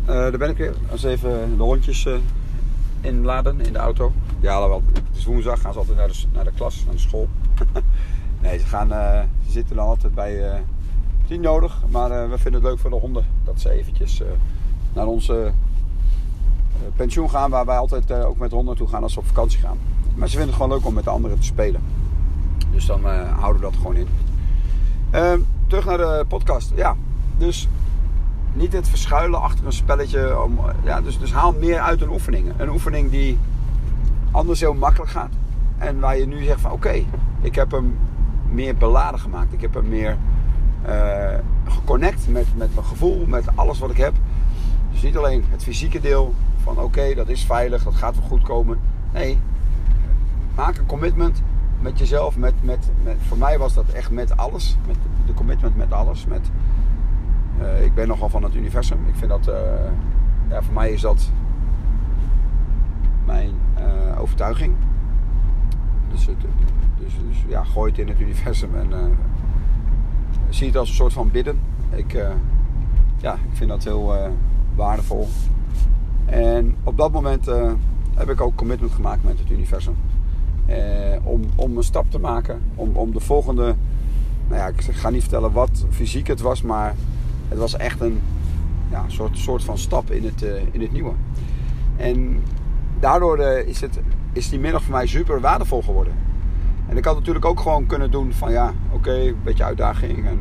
Daar ben ik weer. Als even de hondjes inladen in de auto. Ja, wel. Het is woensdag, gaan ze altijd naar de klas, naar de school. Nee, ze zitten dan altijd bij... het is niet nodig, maar we vinden het leuk voor de honden. Dat ze eventjes naar onze pensioen gaan, waar wij altijd ook met honden naartoe gaan als ze op vakantie gaan. Maar ze vinden het gewoon leuk om met de anderen te spelen. Dus dan houden we dat gewoon in. Terug naar de podcast. Ja, dus niet het verschuilen achter een spelletje. Dus haal meer uit een oefening. Een oefening die anders heel makkelijk gaat. En waar je nu zegt van oké, ik heb hem meer beladen gemaakt. Ik heb hem meer geconnect met mijn gevoel, met alles wat ik heb. Dus niet alleen het fysieke deel van oké, dat is veilig, dat gaat wel goed komen. Nee, maak een commitment met jezelf. Voor mij was dat echt met alles. Met de commitment met alles. Ik ben nogal van het universum. Ik vind dat... voor mij is dat mijn overtuiging. Dus gooi het in het universum en zie het als een soort van bidden. Ik vind dat heel waardevol. En op dat moment heb ik ook commitment gemaakt met het universum. Om een stap te maken. Om de volgende... ik ga niet vertellen wat fysiek het was, maar het was echt een soort van stap in het nieuwe. En daardoor is die middag voor mij super waardevol geworden. En ik had natuurlijk ook gewoon kunnen doen van een beetje uitdaging. En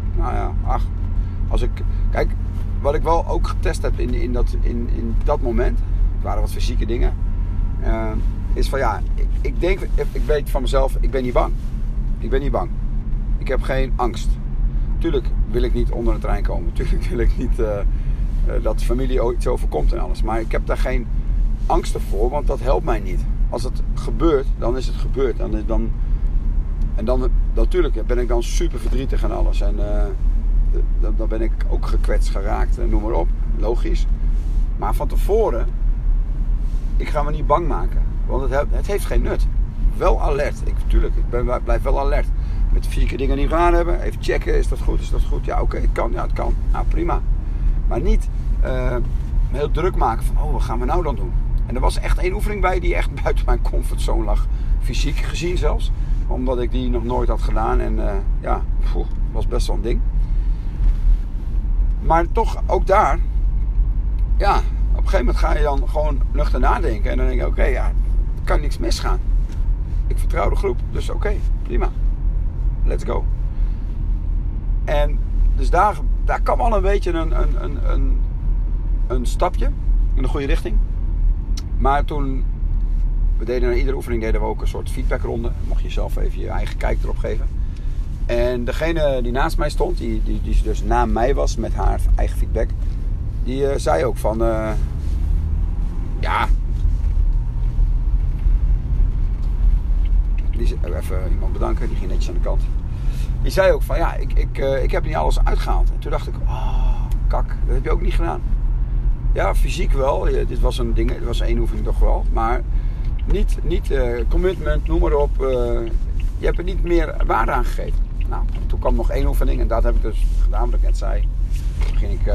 kijk, wat ik wel ook getest heb in dat moment, het waren wat fysieke dingen, is van ik weet van mezelf, ik ben niet bang. Ik ben niet bang. Ik heb geen angst. Tuurlijk wil ik niet onder de trein komen. Tuurlijk wil ik niet dat de familie iets overkomt en alles. Maar ik heb daar geen angsten voor, want dat helpt mij niet. Als het gebeurt, dan is het gebeurd. En dan natuurlijk ben ik dan super verdrietig en alles. En dan ben ik ook gekwetst geraakt, noem maar op. Logisch. Maar van tevoren, ik ga me niet bang maken. Want het heeft geen nut. Wel alert. Ik blijf wel alert. Met fysieke dingen die we aan hebben. Even checken, is dat goed? Is dat goed? Ja, oké, het kan. Ja, het kan. Nou, prima. Maar niet me heel druk maken van, wat gaan we nou dan doen? En er was echt één oefening bij die echt buiten mijn comfortzone lag. Fysiek gezien zelfs. Omdat ik die nog nooit had gedaan. En was best wel een ding. Maar toch, ook daar. Ja, op een gegeven moment ga je dan gewoon nuchter nadenken. En dan denk je, er kan niks misgaan. Ik vertrouw de groep, dus prima. Let's go. En dus daar kwam al een beetje een stapje in de goede richting. Maar toen we deden na iedere oefening deden we ook een soort feedbackronde. Mocht je zelf even je eigen kijk erop geven. En degene die naast mij stond, die dus na mij was met haar eigen feedback, die zei ook van even iemand bedanken, die ging netjes aan de kant. Die zei ook van ik heb niet alles uitgehaald. En toen dacht ik, kak, dat heb je ook niet gedaan. Ja, fysiek wel. Dit was een ding, dit was één oefening toch wel. Maar niet commitment, noem maar op. Je hebt er niet meer waarde aan gegeven. Nou, toen kwam nog één oefening en dat heb ik dus gedaan wat ik net zei. Toen ging ik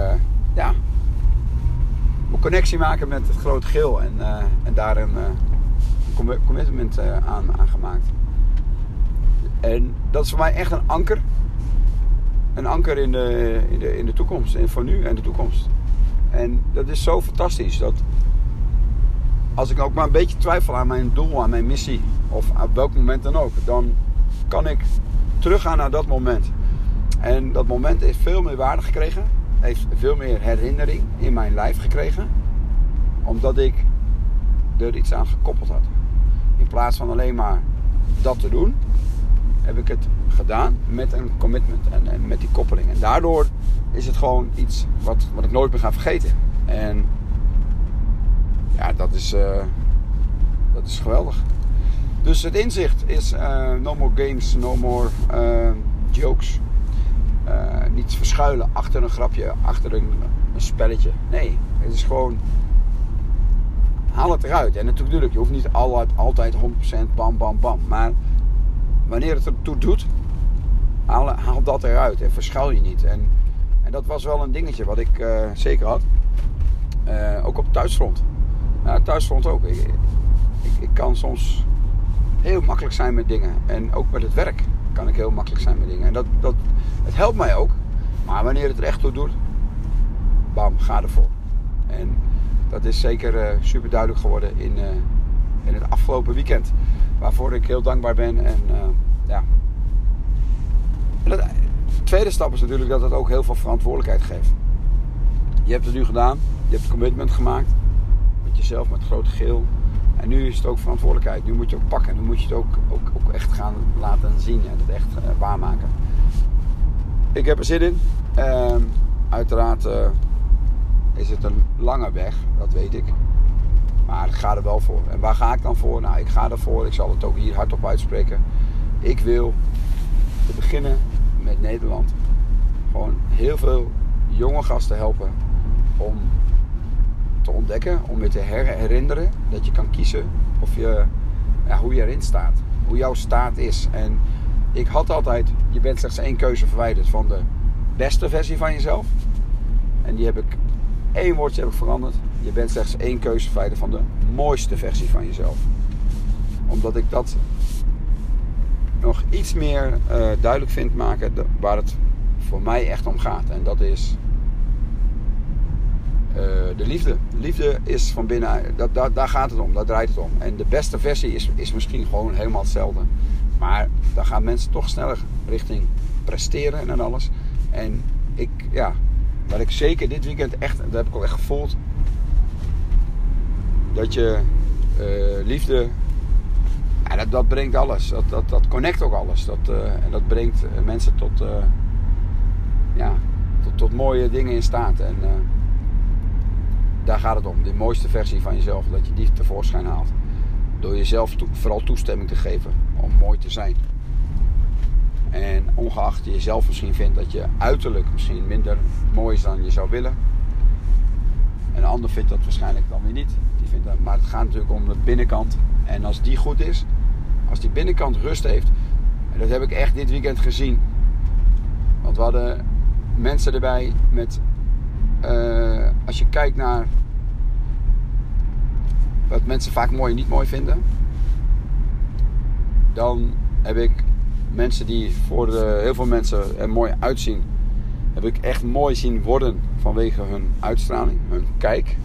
een connectie maken met het grote geheel en daar een commitment aan gemaakt. En dat is voor mij echt een anker. Een anker in de toekomst. En voor nu en de toekomst. En dat is zo fantastisch. Dat als ik ook maar een beetje twijfel aan mijn doel, aan mijn missie. Of op welk moment dan ook. Dan kan ik teruggaan naar dat moment. En dat moment heeft veel meer waarde gekregen. Heeft veel meer herinnering in mijn lijf gekregen. Omdat ik er iets aan gekoppeld had. In plaats van alleen maar dat te doen, heb ik het gedaan met een commitment en met die koppeling. En daardoor is het gewoon iets wat ik nooit meer ga vergeten. En dat is geweldig. Dus het inzicht is no more games, no more jokes. Niet verschuilen achter een grapje, achter een spelletje. Nee, het is gewoon haal het eruit. En natuurlijk, je hoeft niet altijd 100% bam, bam, bam. Maar wanneer het ertoe doet, haal dat eruit en verschuil je niet. En dat was wel een dingetje wat ik zeker had. Ook op thuisfront. Thuisfront ook. Ik kan soms heel makkelijk zijn met dingen. En ook met het werk kan ik heel makkelijk zijn met dingen. En het helpt mij ook. Maar wanneer het er echt toe doet, bam, ga ervoor. En dat is zeker super duidelijk geworden in het afgelopen weekend. Waarvoor ik heel dankbaar ben. En de tweede stap is natuurlijk dat het ook heel veel verantwoordelijkheid geeft. Je hebt het nu gedaan. Je hebt een commitment gemaakt. Met jezelf, met het grote geel. En nu is het ook verantwoordelijkheid. Nu moet je ook pakken. Nu moet je het ook echt gaan laten zien. En het echt waarmaken. Ik heb er zin in. Uiteraard is het een lange weg. Dat weet ik. Maar ik ga er wel voor. En waar ga ik dan voor? Nou, ik ga ervoor. Ik zal het ook hier hardop uitspreken. Ik wil te beginnen met Nederland. Gewoon heel veel jonge gasten helpen. Om te ontdekken. Om je te herinneren. Dat je kan kiezen of hoe je erin staat. Hoe jouw staat is. En ik had altijd. Je bent slechts 1 keuze verwijderd van de beste versie van jezelf. En die heb ik. 1 woordje heb ik veranderd. Je bent slechts 1 keuze verwijderd van de mooiste versie van jezelf. Omdat ik dat nog iets meer duidelijk vind maken waar het voor mij echt om gaat. En dat is de liefde. Liefde is van binnen, daar gaat het om, daar draait het om. En de beste versie is misschien gewoon helemaal hetzelfde. Maar daar gaan mensen toch sneller richting presteren en alles. En wat ik zeker dit weekend echt, dat heb ik ook echt gevoeld. Dat je liefde, dat brengt alles. Dat connect ook alles. En dat brengt mensen tot mooie dingen in staat. En daar gaat het om. De mooiste versie van jezelf. Dat je die tevoorschijn haalt. Door jezelf vooral toestemming te geven om mooi te zijn. En ongeacht je jezelf misschien vindt dat je uiterlijk misschien minder mooi is dan je zou willen. Een ander vindt dat waarschijnlijk dan weer niet. Maar het gaat natuurlijk om de binnenkant. En als die goed is, als die binnenkant rust heeft. En dat heb ik echt dit weekend gezien. Want we hadden mensen erbij met... als je kijkt naar wat mensen vaak mooi en niet mooi vinden. Dan heb ik mensen die voor heel veel mensen er mooi uitzien. Heb ik echt mooi zien worden vanwege hun uitstraling, hun kijk.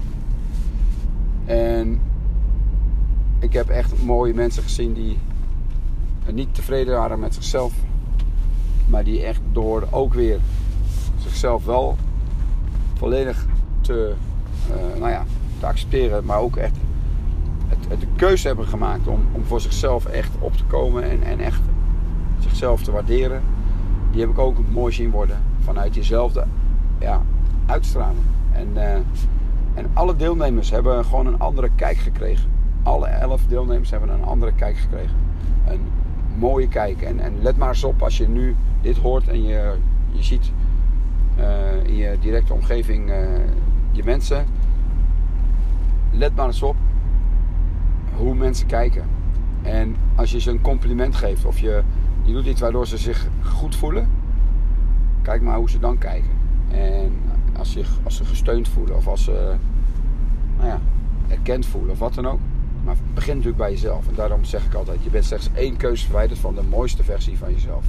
En ik heb echt mooie mensen gezien die niet tevreden waren met zichzelf. Maar die echt door ook weer zichzelf wel volledig te accepteren. Maar ook echt de keuze hebben gemaakt om voor zichzelf echt op te komen. En echt zichzelf te waarderen. Die heb ik ook mooi zien worden. Vanuit diezelfde uitstraling. En alle deelnemers hebben gewoon een andere kijk gekregen. Alle 11 deelnemers hebben een andere kijk gekregen. Een mooie kijk. En let maar eens op als je nu dit hoort en je ziet in je directe omgeving je mensen. Let maar eens op hoe mensen kijken. En als je ze een compliment geeft of je doet iets waardoor ze zich goed voelen. Kijk maar hoe ze dan kijken. En als ze gesteund voelen of als ze erkend voelen of wat dan ook. Maar het begint natuurlijk bij jezelf. En daarom zeg ik altijd, je bent slechts 1 keuze verwijderd van de mooiste versie van jezelf.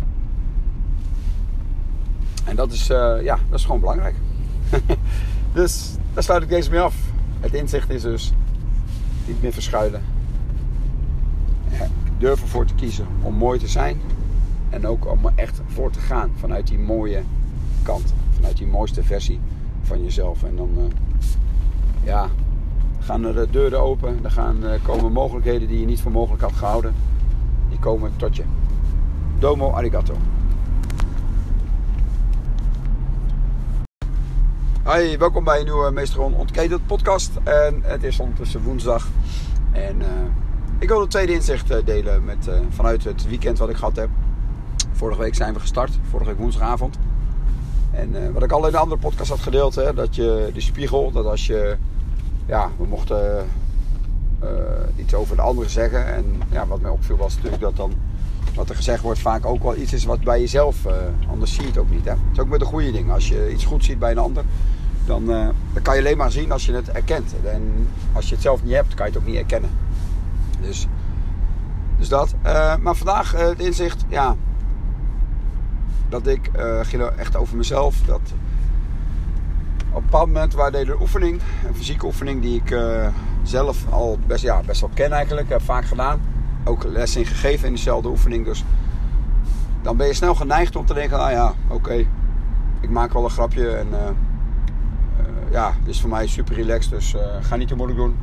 En dat is gewoon belangrijk. Dus daar sluit ik deze mee af. Het inzicht is dus niet meer verschuilen. Durf ervoor te kiezen om mooi te zijn. En ook om er echt voor te gaan vanuit die mooie kant. Vanuit die mooiste versie van jezelf. En dan gaan er de deuren open. Er komen mogelijkheden die je niet voor mogelijk had gehouden. Die komen tot je. Domo arigato. Hoi, welkom bij een nieuwe Meester Ron Ontketend podcast. En het is ondertussen woensdag. En ik wil het tweede inzicht delen vanuit het weekend wat ik gehad heb. Vorige week zijn we gestart. Vorige week woensdagavond. En wat ik al in een andere podcast had gedeeld. Dat je de spiegel. Dat als je... we mochten iets over de anderen zeggen. En wat mij opviel was natuurlijk dat dan... Wat er gezegd wordt vaak ook wel iets is wat bij jezelf... anders zie je het ook niet. Hè? Het is ook met de goede dingen. Als je iets goed ziet bij een ander... dan kan je alleen maar zien als je het erkent. En als je het zelf niet hebt, kan je het ook niet erkennen. Dus dat. Maar vandaag het inzicht, ja, dat ik ging echt over mezelf. Dat op een bepaald moment, waar deed een oefening, een fysieke oefening die ik zelf al best wel ken eigenlijk. Heb vaak gedaan. Ook les in gegeven in dezelfde oefening. Dus dan ben je snel geneigd om te denken, nou ja, oké, ik maak wel een grapje. En dit is voor mij super relaxed, dus ga niet te moeilijk doen.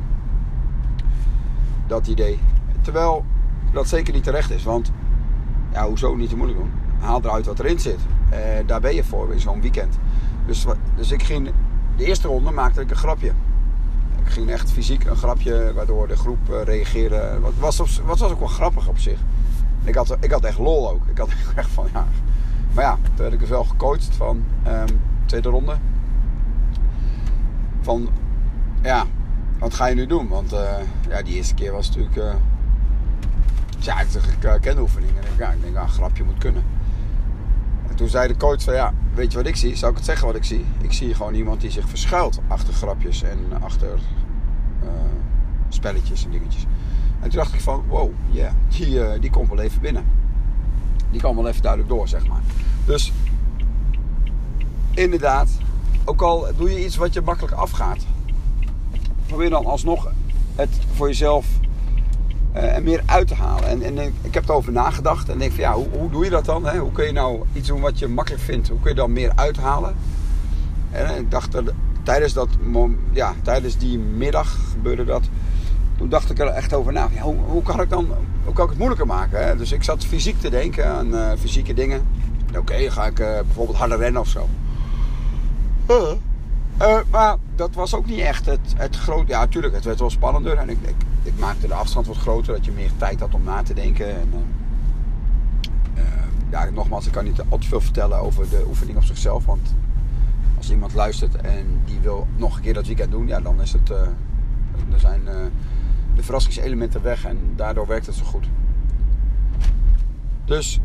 Dat idee. Terwijl dat zeker niet terecht is. Want, ja, hoezo niet te moeilijk doen? Haal eruit wat erin zit. Daar ben je voor in zo'n weekend. Dus ik ging, de eerste ronde maakte ik een grapje. Ik ging echt fysiek een grapje, waardoor de groep reageerde. Wat was ook wel grappig op zich. En ik had echt lol ook. Ik had echt van, ja. Maar ja, toen werd ik dus wel gecoacht van tweede ronde. Van, ja, wat ga je nu doen? Want die eerste keer was natuurlijk... het is een kenoefening. En ik denk, een grapje moet kunnen. En toen zei de coach van, ja, weet je wat ik zie? Zou ik het zeggen wat ik zie? Ik zie gewoon iemand die zich verschuilt achter grapjes en achter spelletjes en dingetjes. En toen dacht ik van, wow, die komt wel even binnen. Die kan wel even duidelijk door, zeg maar. Dus, inderdaad, ook al doe je iets wat je makkelijk afgaat, probeer dan alsnog het voor jezelf meer uit te halen. En ik heb erover nagedacht en denk van, ja, hoe doe je dat dan? Hè? Hoe kun je nou iets doen wat je makkelijk vindt? Hoe kun je dan meer uithalen? En ik dacht, tijdens die middag gebeurde dat. Toen dacht ik er echt over na. Ja, hoe kan ik het moeilijker maken? Hè? Dus ik zat fysiek te denken aan fysieke dingen. Oké, ga ik bijvoorbeeld harder rennen of zo. Maar dat was ook niet echt het groot. Ja, natuurlijk, het werd wel spannender. En ik maakte de afstand wat groter, dat je meer tijd had om na te denken. En, nogmaals, ik kan niet al te veel vertellen over de oefening op zichzelf. Want als iemand luistert en die wil nog een keer dat weekend doen, ja, dan is het... er zijn de verrassingselementen weg en daardoor werkt het zo goed. Dus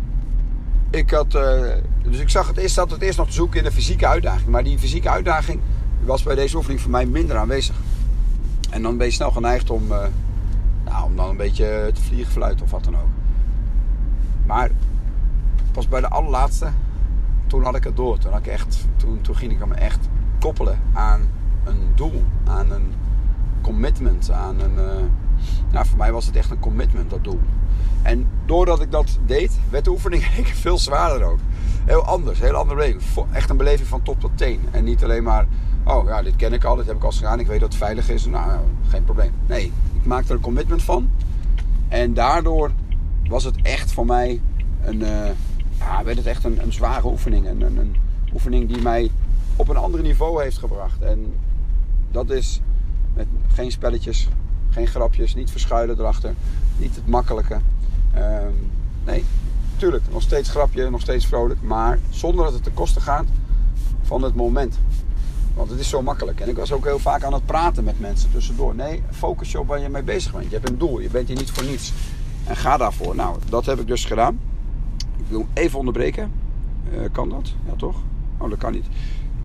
ik zat het eerst nog te zoeken in de fysieke uitdaging. Maar die fysieke uitdaging was bij deze oefening voor mij minder aanwezig. En dan ben je snel geneigd om dan een beetje te vliegen, fluiten of wat dan ook. Maar pas bij de allerlaatste, toen had ik het door. Toen ging ik me echt koppelen aan een doel, aan een commitment, aan voor mij was het echt een commitment, dat doel. En doordat ik dat deed, werd de oefening veel zwaarder ook. Heel anders, heel andere beleving. Echt een beleving van top tot teen. En niet alleen maar, oh ja, dit ken ik al, dit heb ik al gedaan, ik weet dat het veilig is. Nou, geen probleem. Nee, ik maakte er een commitment van. En daardoor was het echt voor mij werd het echt een zware oefening. Een oefening die mij op een ander niveau heeft gebracht. En dat is met geen spelletjes, geen grapjes, niet verschuilen erachter, niet het makkelijke. Nee, tuurlijk, nog steeds grapje, nog steeds vrolijk, maar zonder dat het ten koste gaat van het moment. Want het is zo makkelijk. En ik was ook heel vaak aan het praten met mensen tussendoor. Nee, focus je op waar je mee bezig bent. Je hebt een doel, je bent hier niet voor niets. En ga daarvoor. Nou, dat heb ik dus gedaan. Ik wil even onderbreken. Kan dat? Ja, toch? Oh, dat kan niet.